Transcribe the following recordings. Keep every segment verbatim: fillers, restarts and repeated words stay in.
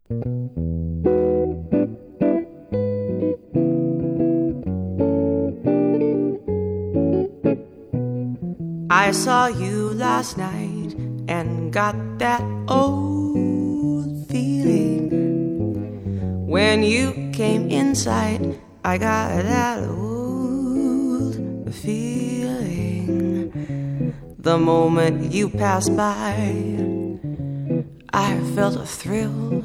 I saw you last night and got that old feeling. When you came inside, I got that old feeling. The moment you passed by, I felt a thrill.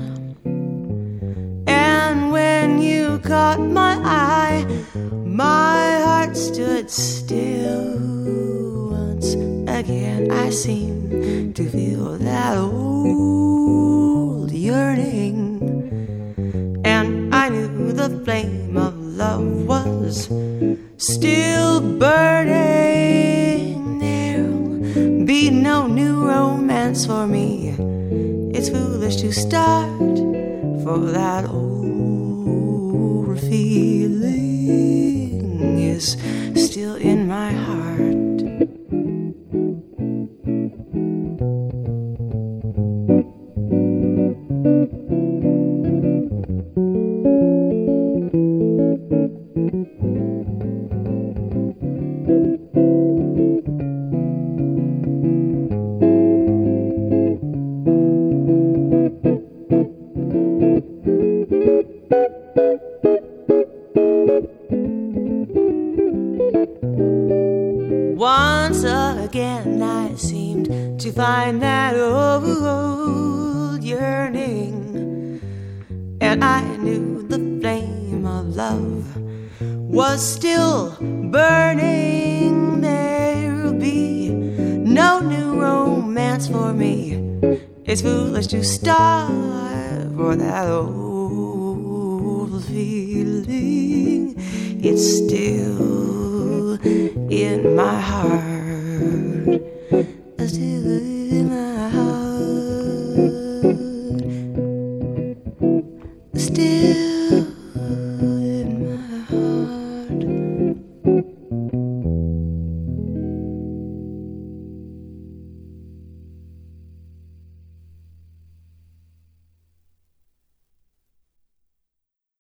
And when you caught my eye, my heart stood still. Once again I seemed to feel that old yearning, and I knew the flame of love was still burning. There'll be no new romance for me. It's foolish to start, for that old feeling is still in my heart. Once again I seemed to find that old yearning, and I knew the flame of love was still burning. There'll be no new romance for me. It's foolish to start, for that old feeling, it's still in my heart. Still in my heart. Still